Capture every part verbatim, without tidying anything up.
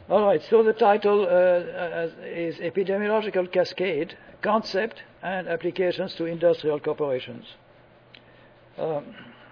All right, so the title uh, is Epidemiological Cascade, Concept and Applications to Industrial Corporations. Um,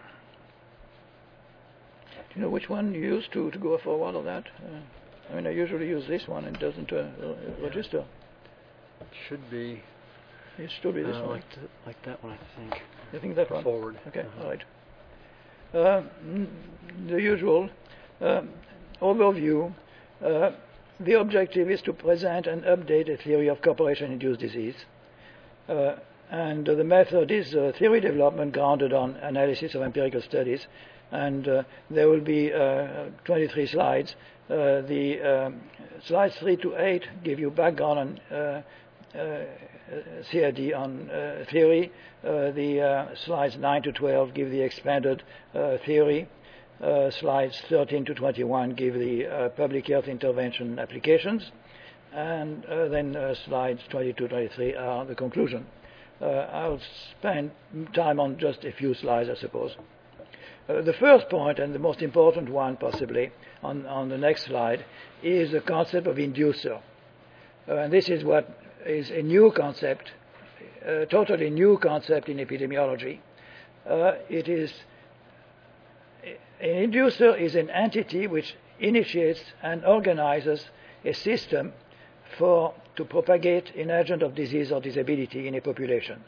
do you know which one you use to, to go forward on that? Uh, I mean, I usually use this one and it doesn't uh, register. It should be. It should be this uh, one. Like, th- like that one, I think. You think that one? Forward. Okay, Uh-huh. all right. Uh, the usual uh, overview. Uh, the objective is to present and update a theory of corporation-induced disease. Uh, and uh, the method is uh, theory development grounded on analysis of empirical studies. And uh, there will be uh, twenty-three slides. Uh, the um, slides three to eight give you background on uh, uh, C I D on uh, theory. Uh, the uh, slides nine to twelve give the expanded uh, theory. Uh, slides thirteen to twenty-one give the uh, public health intervention applications. And uh, then uh, slides twenty-two to twenty-three are the conclusion. Uh, I'll spend time on just a few slides, I suppose. Uh, the first point, and the most important one possibly, on, on the next slide, is the concept of inducer. Uh, and this is what is a new concept, a totally new concept in epidemiology. Uh, it is, an inducer is an entity which initiates and organizes a system for to propagate an agent of disease or disability in a population.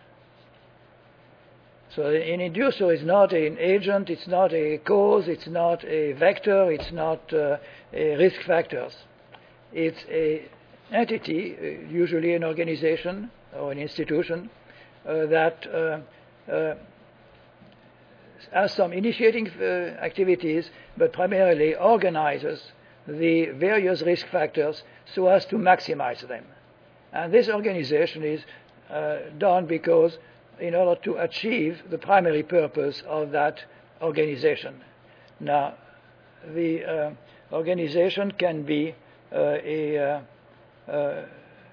So an inducer is not an agent, it's not a cause, it's not a vector, it's not uh, a risk factors. It's an entity, uh, usually an organization or an institution, uh, that uh, uh, has some initiating uh, activities, but primarily organizes the various risk factors so as to maximize them. And this organization is uh, done because in order to achieve the primary purpose of that organization. Now, the uh, organization can be uh, a, uh, uh,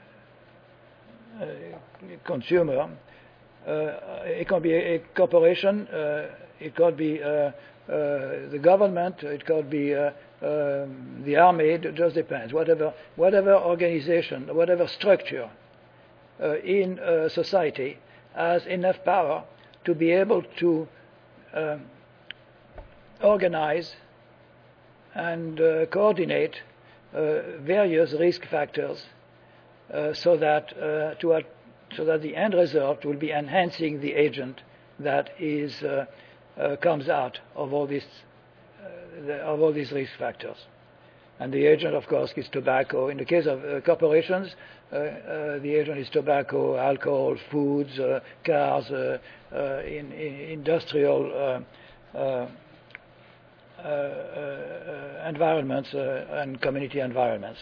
a consumer, uh, it can be a, a corporation, uh, it could be uh, uh, the government, it could be uh, um, the army, it just depends. Whatever, whatever organization, whatever structure uh, in uh, society has enough power to be able to um, organize and uh, coordinate uh, various risk factors uh, so that uh, to uh, so that the end result will be enhancing the agent that is uh, uh, comes out of all these uh, the, of all these risk factors. And the agent, of course, is tobacco. In the case of uh, corporations, uh, uh, the agent is tobacco, alcohol, foods, uh, cars, uh, uh, in, in industrial uh, uh, uh, uh, environments uh, and community environments.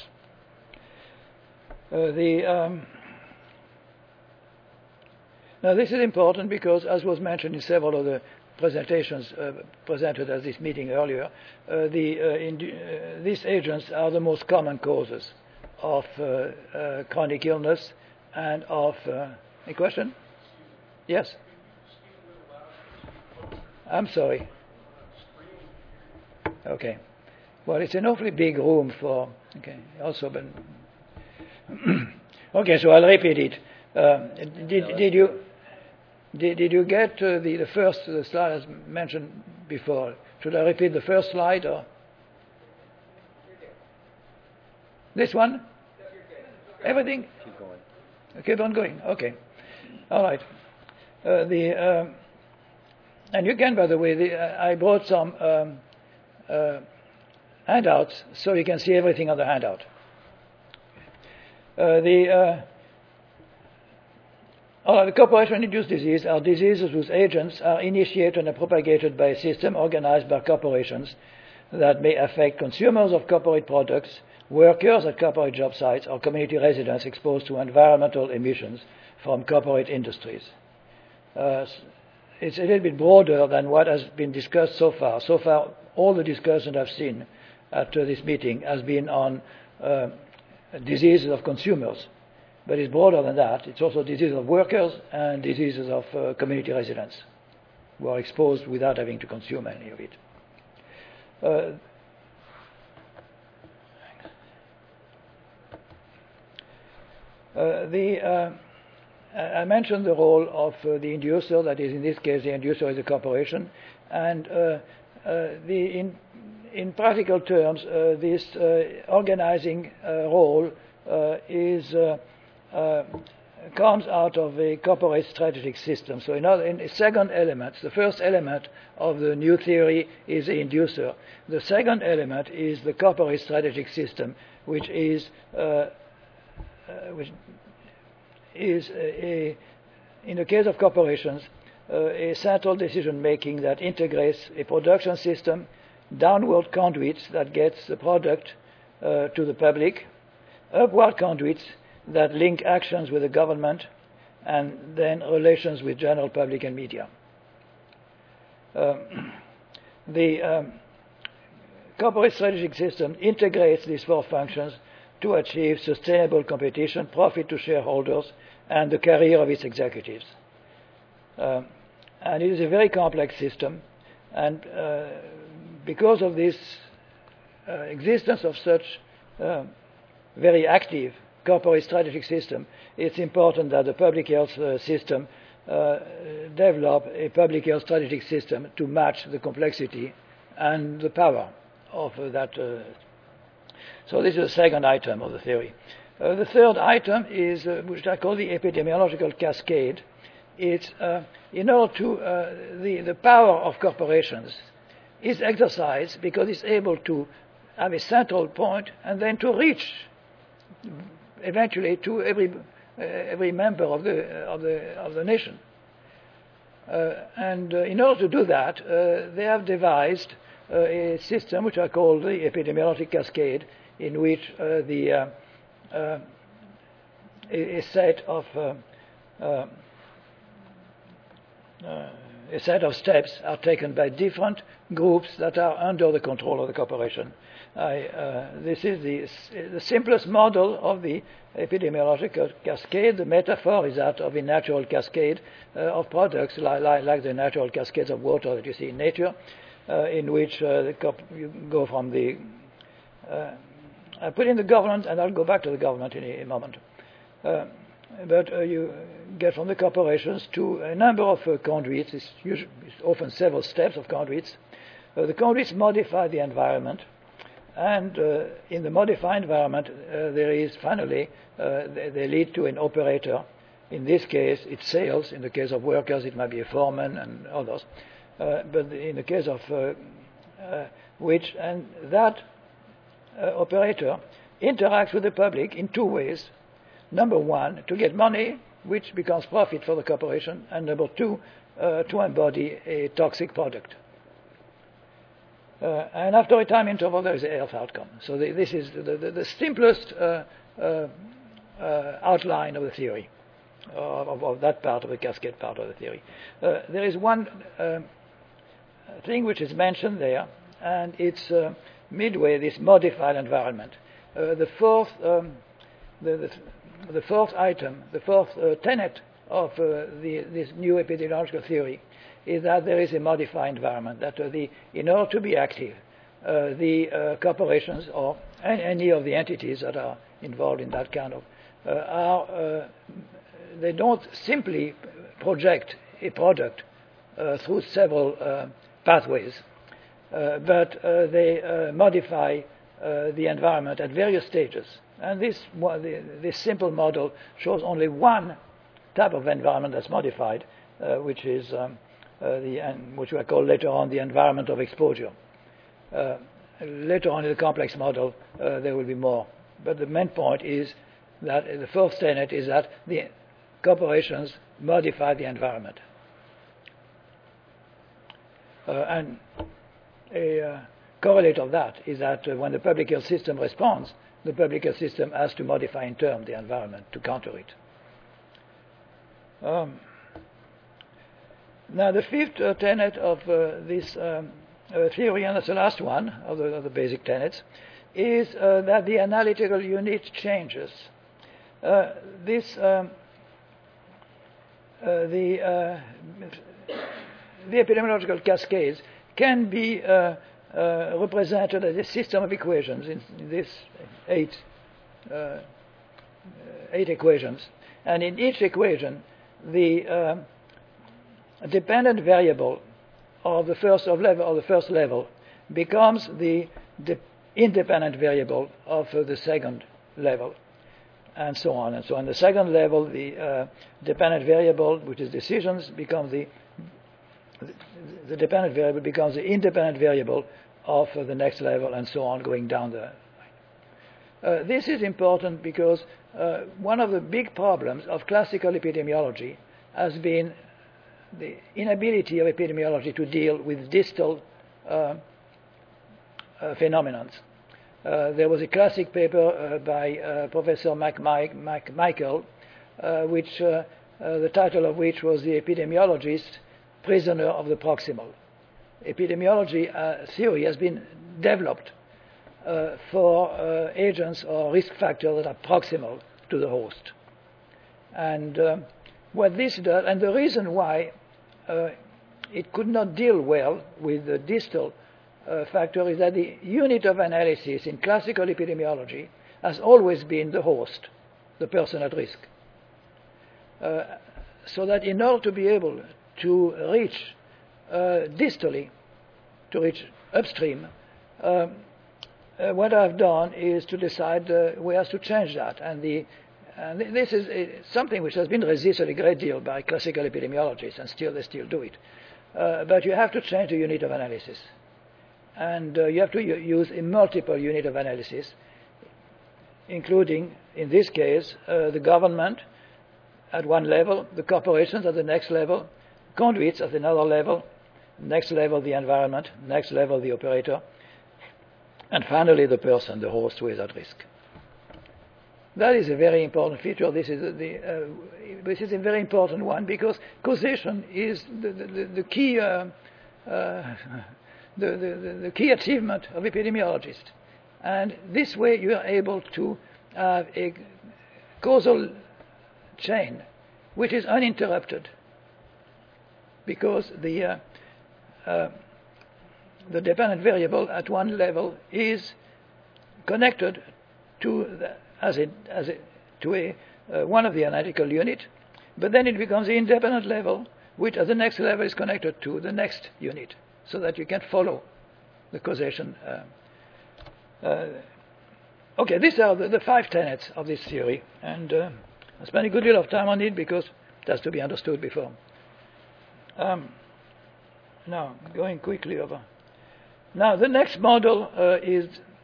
Uh, the um, now this is important because, as was mentioned in several of the presentations uh, presented at this meeting earlier, uh, the, uh, in, uh, these agents are the most common causes of uh, uh, chronic illness and of... Uh, any question? Yes? I'm sorry. Okay. Well, it's an awfully big room for... Okay, also been... Okay, so I'll repeat it. Uh, did, did you... Did, did you get uh, the, the first uh, slide as mentioned before? Should I repeat the first slide? Or? This one? Everything? Keep going. Keep on going. Okay. All right. Uh, the um, and you can, by the way, the, uh, I brought some um, uh, handouts so you can see everything on the handout. Uh, the uh, Uh, the corporation-induced disease are diseases whose agents are initiated and propagated by a system organized by corporations that may affect consumers of corporate products, workers at corporate job sites, or community residents exposed to environmental emissions from corporate industries. Uh, it's a little bit broader than what has been discussed so far. So far, all the discussion I've seen at uh, this meeting has been on uh, diseases of consumers. But it's broader than that. It's also diseases of workers and diseases of uh, community residents who are exposed without having to consume any of it. Uh, Uh, the, uh, I mentioned the role of uh, the inducer, that is, in this case, the inducer is a corporation, and uh, uh, the, in, in practical terms, uh, this uh, organizing uh, role uh, is uh, uh, comes out of a corporate strategic system. So in, other, in second element, the first element of the new theory is the inducer. The second element is the corporate strategic system, which is uh, uh, which is a, a, in the case of corporations, uh, a central decision making that integrates a production system, downward conduits that gets the product uh, to the public, upward conduits that link actions with the government, and then relations with general public and media. Um, the um, corporate strategic system integrates these four functions to achieve sustainable competition, profit to shareholders, and the career of its executives. Um, and it is a very complex system, and uh, because of this uh, existence of such uh, very active corporate strategic system, it's important that the public health uh, system uh, develop a public health strategic system to match the complexity and the power of uh, that. Uh, so this is the second item of the theory. Uh, the third item is, uh, which I call the epidemiological cascade. It's uh, in order to, uh, the, the power of corporations is exercised because it's able to have a central point and then to reach eventually to every uh, every member of the uh, of the of the nation. Uh, and uh, in order to do that, uh, they have devised uh, a system which I call the epidemiologic cascade, in which uh, the uh, uh, a, a set of uh, uh, uh, a set of steps are taken by different groups that are under the control of the corporation. I, uh, this is the, the simplest model of the epidemiological cascade. The metaphor is that of a natural cascade uh, of products, like, like, like the natural cascades of water that you see in nature, uh, in which uh, the cop- you go from the... Uh, I put in the government, and I'll go back to the government in a, a moment. Uh, but uh, you get from the corporations to a number of uh, conduits. It's, usually, it's often several steps of conduits. Uh, the conduits modify the environment. And uh, in the modified environment, uh, there is finally, uh, they, they lead to an operator. In this case, it's sales. In the case of workers, it might be a foreman and others. Uh, but in the case of uh, uh, which, and that uh, operator interacts with the public in two ways. Number one, to get money, which becomes profit for the corporation. And number two, uh, to embody a toxic product. Uh, and after a time interval, there is a health outcome. So the, this is the, the, the simplest uh, uh, uh, outline of the theory, of, of, of that part of the cascade part of the theory. Uh, there is one uh, thing which is mentioned there, and it's uh, midway this modified environment. Uh, the fourth, um, the, the, the fourth item, the fourth uh, tenet of uh, the, this new epidemiological theory is that there is a modified environment, that uh, the, in order to be active, uh, the uh, corporations or any of the entities that are involved in that kind of, uh, are, uh, they don't simply project a product uh, through several uh, pathways, uh, but uh, they uh, modify uh, the environment at various stages. And this, this simple model shows only one type of environment that's modified, uh, which is um, Uh, the, and which we call later on the environment of exposure. Uh, later on in the complex model, uh, there will be more. But the main point is that uh, the fourth tenet is that the corporations modify the environment. Uh, and a uh, correlate of that is that uh, when the public health system responds, the public health system has to modify in turn the environment to counter it. Um, Now, the fifth uh, tenet of uh, this um, uh, theory, and that's the last one of the, of the basic tenets, is uh, that the analytical unit changes. Uh, this, um, uh, the, uh, the epidemiological cascades can be uh, uh, represented as a system of equations in, in this eight uh, eight equations, and in each equation, the uh, dependent variable of the first of level of the first level becomes the de independent variable of uh, the second level, and so on and so on. The second level, the uh, dependent variable, which is decisions, becomes the the dependent variable becomes the independent variable of uh, the next level, and so on, going down the line. Uh, this is important because uh, one of the big problems of classical epidemiology has been the inability of epidemiology to deal with distal uh, uh, phenomena. Uh, there was a classic paper uh, by uh, Professor McMichael, uh, which uh, uh, the title of which was "The Epidemiologist, Prisoner of the Proximal." Epidemiology uh, theory has been developed uh, for uh, agents or risk factors that are proximal to the host. And uh, what this does, and the reason why uh, it could not deal well with the distal uh, factor is that the unit of analysis in classical epidemiology has always been the host, the person at risk. Uh, so that in order to be able to reach uh, distally, to reach upstream, um, uh, what I've done is to decide uh, where to change that. And, the, and this is uh, something which has been resisted a great deal by classical epidemiologists, and still they still do it. Uh, but you have to change the unit of analysis. And uh, you have to use a multiple unit of analysis, including, in this case, uh, the government at one level, the corporations at the next level, conduits at another level, next level the environment, next level the operator, and finally the person, the host, who is at risk. That is a very important feature. This is, the, uh, this is a very important one because causation is the, the, the key uh, uh, the, the, the key achievement of epidemiologists. And this way you are able to have a causal chain which is uninterrupted, because the uh, uh, the dependent variable at one level is connected to the, as a, as a, to a uh, one of the analytical unit, but then it becomes the independent level, which at the next level is connected to the next unit, so that you can follow the causation. Uh, uh, okay, these are the, the five tenets of this theory, and uh, I spent a good deal of time on it because it has to be understood before. Um, now, going quickly over. Now, the next model uh, is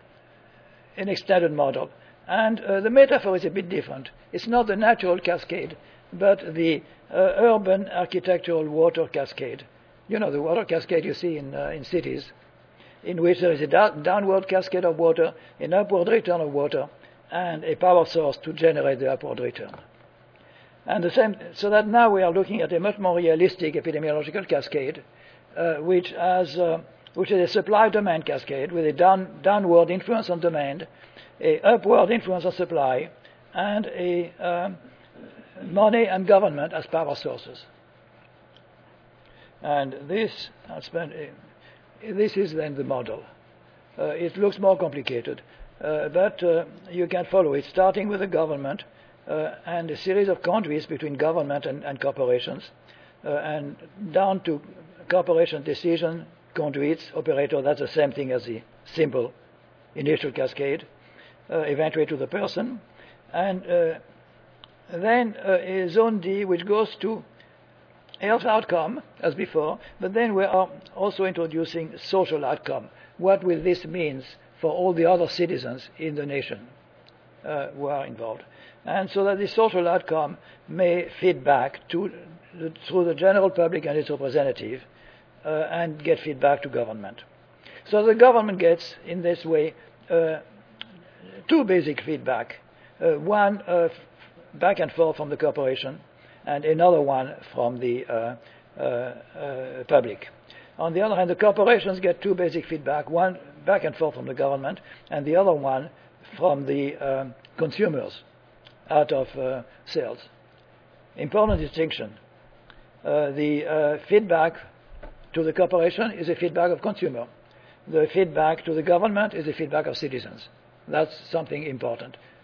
an extended model, and uh, the metaphor is a bit different. It's not the natural cascade, but the uh, urban architectural water cascade. You know, the water cascade you see in, uh, in cities, in which there is a da downward cascade of water, an upward return of water, and a power source to generate the upward return. And the same, so that now we are looking at a much more realistic epidemiological cascade, uh, which has, uh, which is a supply-demand cascade with a down, downward influence on demand, a upward influence on supply, and a um, money and government as power sources. And this, I'll spend, uh, this is then the model. Uh, it looks more complicated, uh, but uh, you can follow it, starting with the government uh, and a series of conduits between government and, and corporations, uh, and down to corporation decision, conduits, operator. That's the same thing as the simple initial cascade, uh, eventually to the person, and uh, then uh, a zone D which goes to health outcome as before, but then we are also introducing social outcome. What will this mean for all the other citizens in the nation uh, who are involved? And so that the social outcome may feed back to the, through the general public and its representative, uh, and get feedback to government. So the government gets, in this way, uh, two basic feedback. Uh, one uh, back and forth from the corporation, and another one from the uh, uh, uh, public. On the other hand, the corporations get two basic feedback, one back and forth from the government, and the other one from the um, consumers out of uh, sales. Important distinction. Uh, the uh, feedback to the corporation is a feedback of consumer. The feedback to the government is a feedback of citizens. That's something important.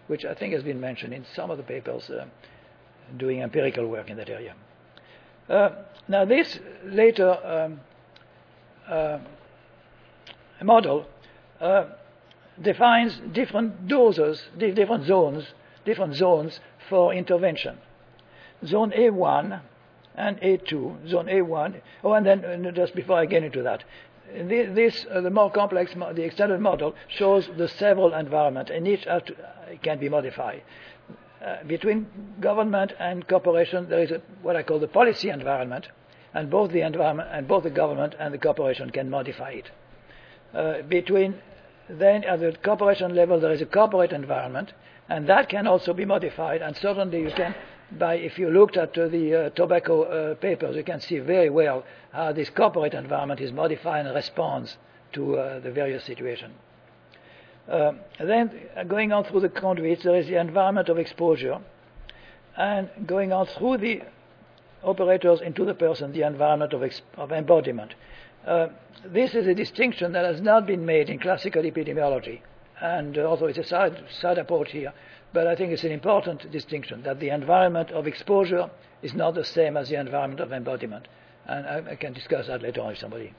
which I think has been mentioned in some of the papers uh, doing empirical work in that area. Uh, now, this later um, uh, model uh, defines different doses, different zones, different zones for intervention. Zone A one and A two. Zone A one. Oh, and then uh, just before I get into that, this uh, the more complex, the extended model shows the several environments, and each has to, uh, can be modified. Uh, between government and corporation, there is a, what I call the policy environment, and both the environment and both the government and the corporation can modify it. Uh, between then at the corporation level, there is a corporate environment, and that can also be modified. And certainly, you can, by if you looked at uh, the uh, tobacco uh, papers, you can see very well how this corporate environment is modified and responds to uh, the various situations. Uh, then, uh, going on through the conduits, there is the environment of exposure, and going on through the operators into the person, the environment of, ex- of embodiment. Uh, this is a distinction that has not been made in classical epidemiology, and uh, although it's a side, side approach here, but I think it's an important distinction, that the environment of exposure is not the same as the environment of embodiment. And I, I can discuss that later on if somebody...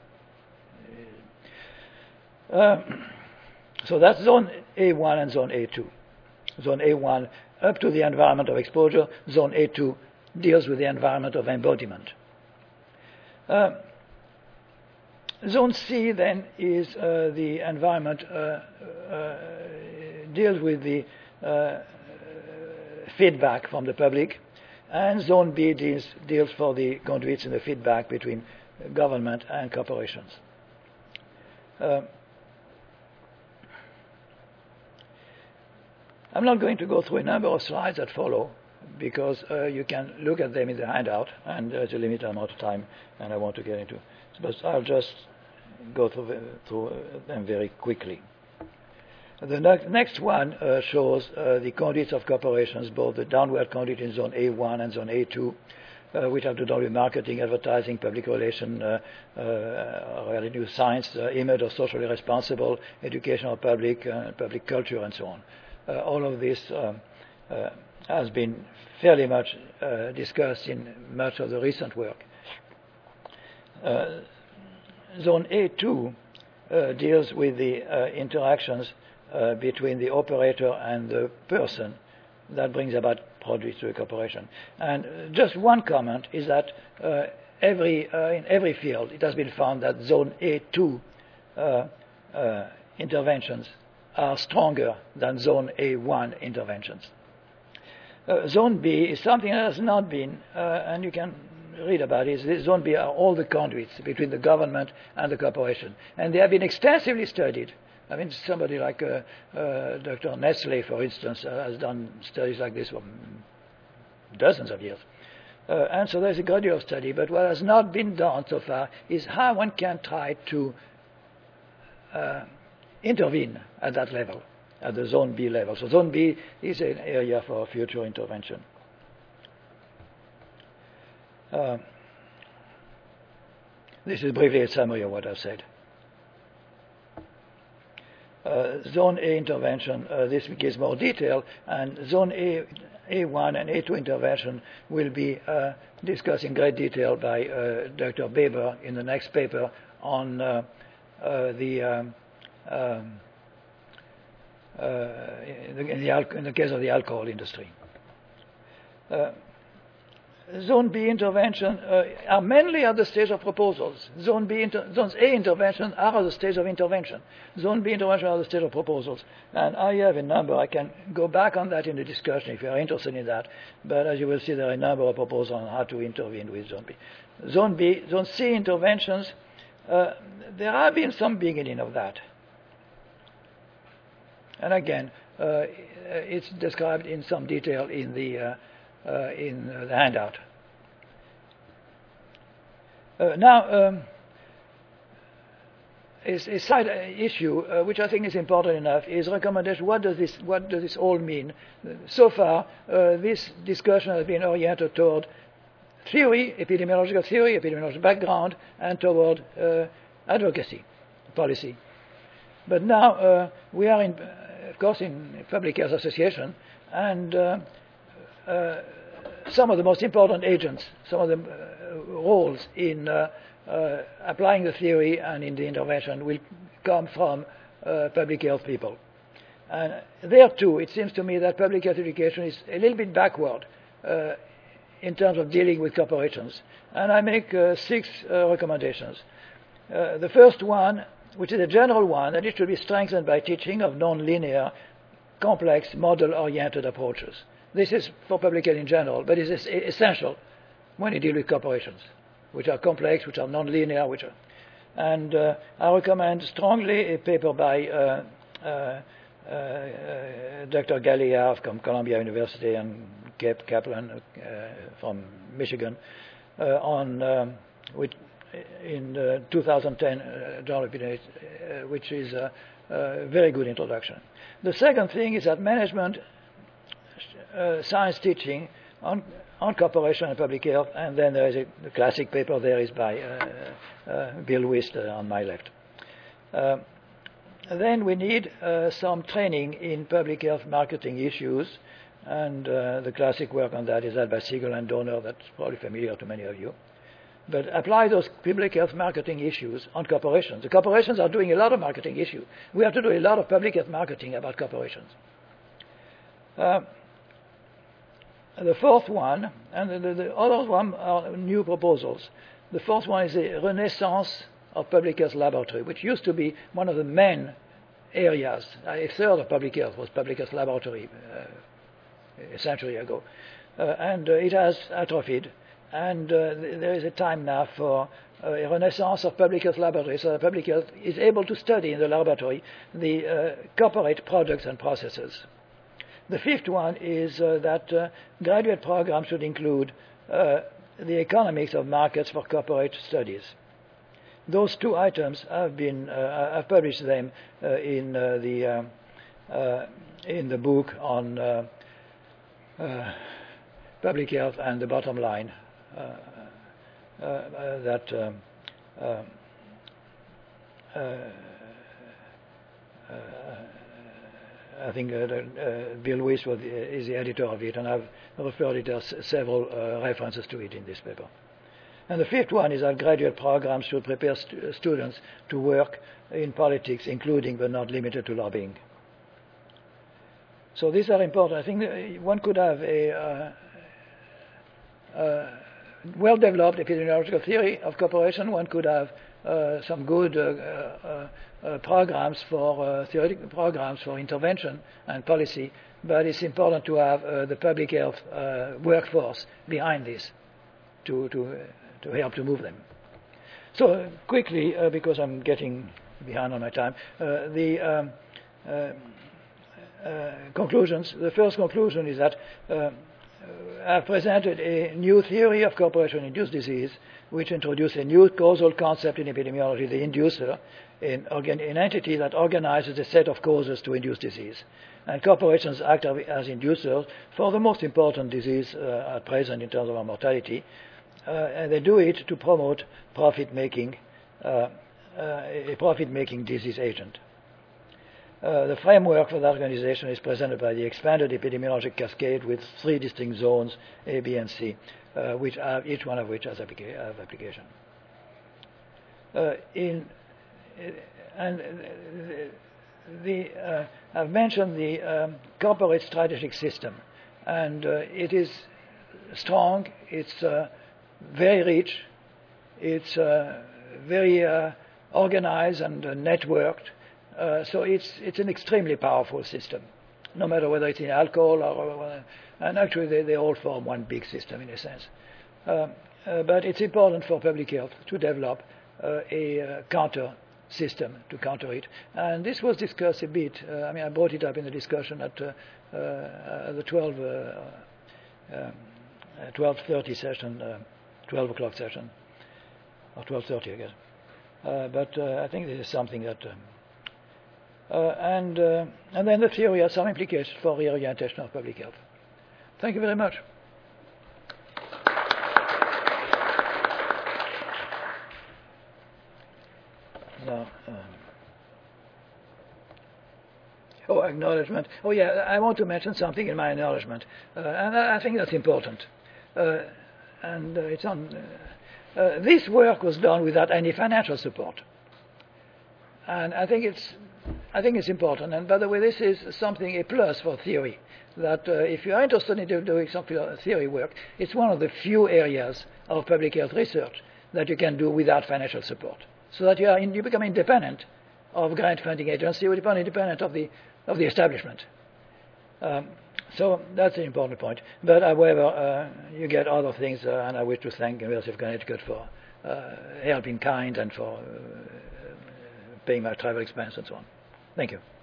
Uh, so that's zone A one and zone A two. Zone A one up to the environment of exposure, zone A two deals with the environment of embodiment. Uh, Zone C then is uh, the environment uh, uh, deals with the uh, feedback from the public, and Zone B deals, deals for the conduits in the feedback between government and corporations. Uh, I'm not going to go through a number of slides that follow, because uh, you can look at them in the handout, and there's a limited amount of time, and I want to get into. But I'll just go through, through them very quickly. The ne- next one uh, shows uh, the conduits of corporations, both the downward conduit in zone A one and zone A two, uh, which have to do with marketing, advertising, public relations, uh, uh, revenue science, uh, image or socially responsible, educational public, uh, public culture, and so on. Uh, all of this um, uh, has been fairly much uh, discussed in much of the recent work. Uh, Zone A two uh, deals with the uh, interactions uh, between the operator and the person that brings about produce to a corporation. And uh, just one comment is that uh, every uh, in every field it has been found that Zone A two uh, uh, interventions are stronger than Zone A one interventions. Uh, zone B is something that has not been, uh, and you can read about it. This Zone B are all the conduits between the government and the corporation, and they have been extensively studied. I mean, somebody like uh, uh, Doctor Nestle, for instance, uh, has done studies like this for dozens of years. Uh, and so there's a great deal of study, but what has not been done so far is how one can try to uh, intervene at that level, at the Zone B level. So Zone B is an area for future intervention. Uh, this is briefly a summary of what I've said. Uh, zone A intervention, uh, this gives more detail, and Zone A, A1 and A two intervention will be uh, discussed in great detail by uh, Doctor Baber in the next paper on uh, uh, the um, um, uh, in, the, in, the al- in the case of the alcohol industry. Uh, Zone B intervention uh, are mainly at the stage of proposals. Zone B inter- Zones A intervention are at the stage of intervention. Zone B intervention are at the stage of proposals. And I have a number. I can go back on that in the discussion if you are interested in that. But as you will see, there are a number of proposals on how to intervene with Zone B. Zone B, Zone C interventions, uh, there have been some beginning of that. And again, uh, it's described in some detail in the uh, Uh, in uh, the handout. Uh, now, um, is a side issue uh, which I think is important enough is recommendation. What does this What does this all mean? So far, uh, this discussion has been oriented toward theory, epidemiological theory, epidemiological background, and toward uh, advocacy, policy. But now uh, we are in. of course, in Public Health Association, and uh, uh, some of the most important agents, some of the uh, roles in uh, uh, applying the theory and in the intervention will come from uh, public health people. And there too, it seems to me that public health education is a little bit backward uh, in terms of dealing with corporations. And I make uh, six uh, recommendations. Uh, the first one, which is a general one, that it should be strengthened by teaching of non-linear, complex, model-oriented approaches. This is for public health in general, but it's essential when you deal with corporations, which are complex, which are non-linear, which are... And uh, I recommend strongly a paper by uh, uh, uh, uh, Doctor Galliard from Columbia University and Cap Kaplan uh, from Michigan uh, on um, which in uh, two thousand ten uh, Journal of Epidemiology, uh, which is a, a very good introduction. The second thing is that management uh, science teaching on, on corporation and public health, and then there is a the classic paper there is by uh, uh, Bill Wist uh, on my left. Uh, then we need uh, some training in public health marketing issues, and uh, the classic work on that is that by Siegel and Donner, that's probably familiar to many of you. But apply those public health marketing issues on corporations. The corporations are doing a lot of marketing issues. We have to do a lot of public health marketing about corporations. Uh, the fourth one, and the, the, the other one are new proposals. The fourth one is a renaissance of public health laboratory, which used to be one of the main areas. A third of public health was public health laboratory uh, a century ago. Uh, and uh, it has atrophied. And uh, th there is a time now for uh, a renaissance of public health laboratories, so that public health is able to study in the laboratory the uh, corporate products and processes. The fifth one is uh, that uh, graduate programs should include uh, the economics of markets for corporate studies. Those two items have been uh, I've published them uh, in uh, the uh, uh, in the book on uh, uh, public health and the bottom line. Uh, uh, uh, that um, uh, uh, uh, I think uh, uh, Bill Wist was the, is the editor of it, and I've referred it as several uh, references to it in this paper. And the fifth one is that graduate programs should prepare st students to work in politics, including but not limited to lobbying. So these are important. I think that one could have a uh, uh, well-developed epidemiological theory of cooperation. One could have uh, some good uh, uh, uh, programs for uh, theoretical programs for intervention and policy, but it's important to have uh, the public health uh, workforce behind this to to uh, to help to move them. So uh, quickly, uh, because I'm getting behind on my time, uh, the um, uh, uh, conclusions. The first conclusion is that uh, I've presented a new theory of corporation-induced disease, which introduced a new causal concept in epidemiology, the inducer, an, organ an entity that organizes a set of causes to induce disease. And corporations act as inducers for the most important disease uh, at present in terms of our mortality, uh, and they do it to promote profit-making, uh, uh, a profit-making disease agent. Uh, the framework for that organization is presented by the expanded epidemiologic cascade with three distinct zones, A, B, and C, uh, which have, each one of which has applica have application. Uh, in, uh, and uh, the, uh, I've mentioned the um, corporate strategic system, and uh, it is strong, it's uh, very rich, it's uh, very uh, organized and uh, networked. Uh, so it's it's an extremely powerful system, no matter whether it's in alcohol or, or and actually they, they all form one big system in a sense. Uh, uh, but it's important for public health to develop uh, a uh, counter system to counter it. And this was discussed a bit. Uh, I mean, I brought it up in the discussion at uh, uh, the twelve thirty session, uh, twelve o'clock session, or twelve thirty, I guess. Uh, but uh, I think this is something that. Um, Uh, and, uh, and then the theory has some implications for reorientation of public health. Thank you very much. Now, um, Oh, acknowledgement. Oh, yeah, I want to mention something in my acknowledgement, uh, and I, I think that's important. Uh, and uh, it's on. Uh, uh, this work was done without any financial support, and I think it's, I think it's important. And by the way, this is something a plus for theory. That uh, if you are interested in doing some theory work, it's one of the few areas of public health research that you can do without financial support, so that you are in, you become independent of grant funding agency, you become independent of the of the establishment. Um, so that's an important point. But however, uh, you get other things, uh, and I wish to thank the University of Connecticut for uh, help in kind and for uh, paying my travel expense and so on. Thank you.